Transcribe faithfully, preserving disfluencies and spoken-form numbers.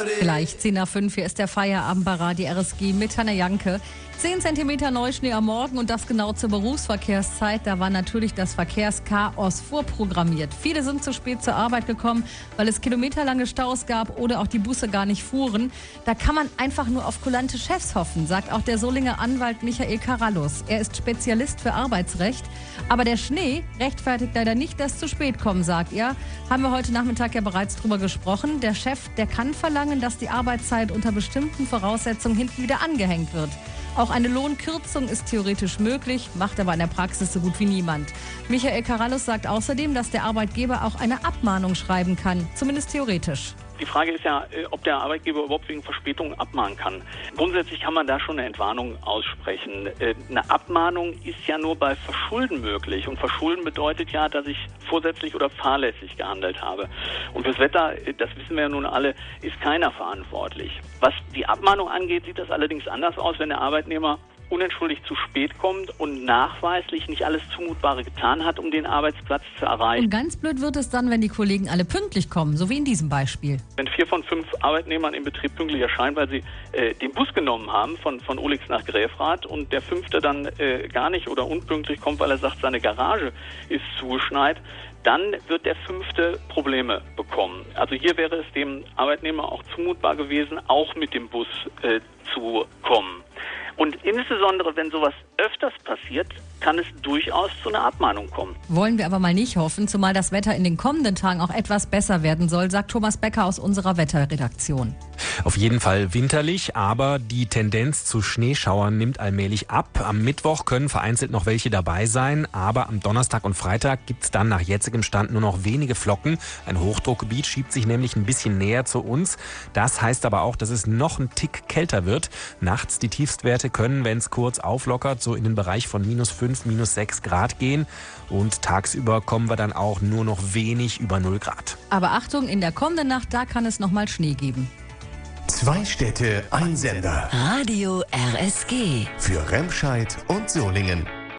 Gleich zehn nach fünf, hier ist der Feierabend bei Radio R S G mit Hanne Janke. zehn Zentimeter Neuschnee am Morgen und das genau zur Berufsverkehrszeit. Da war natürlich das Verkehrschaos vorprogrammiert. Viele sind zu spät zur Arbeit gekommen, weil es kilometerlange Staus gab oder auch die Busse gar nicht fuhren. Da kann man einfach nur auf kulante Chefs hoffen, sagt auch der Solinger Anwalt Michael Karallus. Er ist Spezialist für Arbeitsrecht. Aber der Schnee rechtfertigt leider nicht das zu spät kommen, sagt er. Haben wir heute Nachmittag ja bereits drüber gesprochen. Der Chef, der kann verlangen, dass die Arbeitszeit unter bestimmten Voraussetzungen hinten wieder angehängt wird. Auch eine Lohnkürzung ist theoretisch möglich, macht aber in der Praxis so gut wie niemand. Michael Karallus sagt außerdem, dass der Arbeitgeber auch eine Abmahnung schreiben kann, zumindest theoretisch. Die Frage ist ja, ob der Arbeitgeber überhaupt wegen Verspätung abmahnen kann. Grundsätzlich kann man da schon eine Entwarnung aussprechen. Eine Abmahnung ist ja nur bei Verschulden möglich. Und Verschulden bedeutet ja, dass ich vorsätzlich oder fahrlässig gehandelt habe. Und fürs Wetter, das wissen wir ja nun alle, ist keiner verantwortlich. Was die Abmahnung angeht, sieht das allerdings anders aus, wenn der Arbeitnehmer unentschuldigt zu spät kommt und nachweislich nicht alles Zumutbare getan hat, um den Arbeitsplatz zu erreichen. Und ganz blöd wird es dann, wenn die Kollegen alle pünktlich kommen, so wie in diesem Beispiel. Wenn vier von fünf Arbeitnehmern im Betrieb pünktlich erscheinen, weil sie äh, den Bus genommen haben von, von Ohlix nach Gräfrath und der fünfte dann äh, gar nicht oder unpünktlich kommt, weil er sagt, seine Garage ist zugeschneit, dann wird der fünfte Probleme bekommen. Also hier wäre es dem Arbeitnehmer auch zumutbar gewesen, auch mit dem Bus äh, zu kommen. Und insbesondere, wenn sowas öfters passiert, kann es durchaus zu einer Abmahnung kommen. Wollen wir aber mal nicht hoffen, zumal das Wetter in den kommenden Tagen auch etwas besser werden soll, sagt Thomas Becker aus unserer Wetterredaktion. Auf jeden Fall winterlich, aber die Tendenz zu Schneeschauern nimmt allmählich ab. Am Mittwoch können vereinzelt noch welche dabei sein, aber am Donnerstag und Freitag gibt's dann nach jetzigem Stand nur noch wenige Flocken. Ein Hochdruckgebiet schiebt sich nämlich ein bisschen näher zu uns. Das heißt aber auch, dass es noch ein Tick kälter wird. Nachts die Tiefstwerte können, wenn es kurz auflockert, so in den Bereich von minus fünf, minus sechs Grad gehen. Und tagsüber kommen wir dann auch nur noch wenig über null Grad. Aber Achtung, in der kommenden Nacht, da kann es noch mal Schnee geben. Zwei Städte, ein Sender. Radio R S G. Für Remscheid und Solingen.